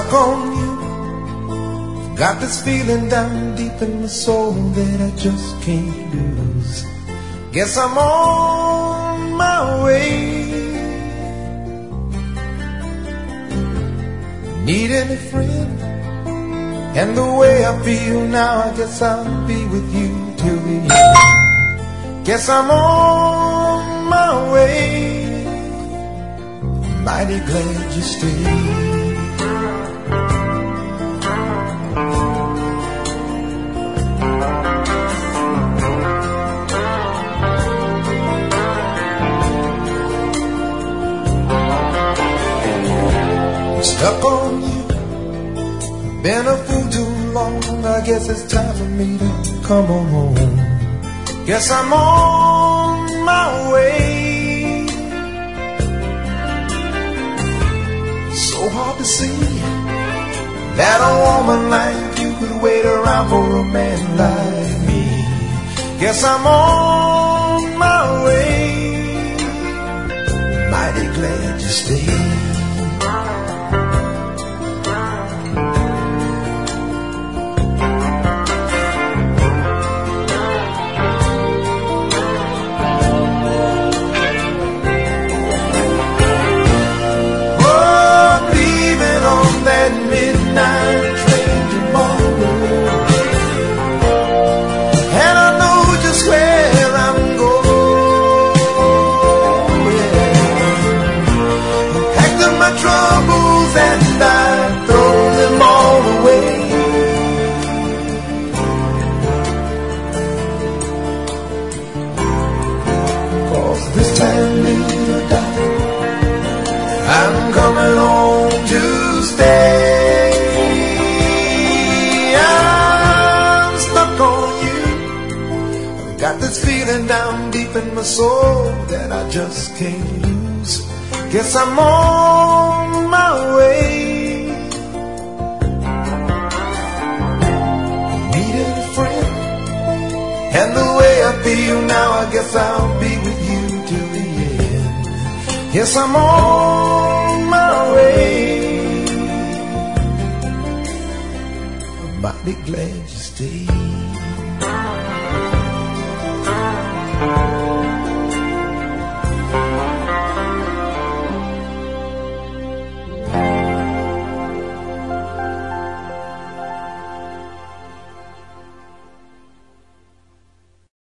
stuck on you. Got this feeling down deep in my soul that I just can't lose. Guess I'm on my way. Need any friend? And the way I feel now, I guess I'll be with you till the end. Guess I'm on my way. Mighty glad you stayed. Stuck on you, been a fool too long. I guess it's time for me to come on home. Guess I'm on my way. So hard to see that a woman like you could wait around for a man like me. Guess I'm on my way. Mighty glad you stayed. I'm coming home to stay. I'm stuck on you. I've got this feeling down deep in my soul that I just can't lose. Guess I'm on my way. Needed a friend, and the way I feel now, I guess I'll be with you till the end. Yes, I'm on my way. I'm mighty glad you stayed.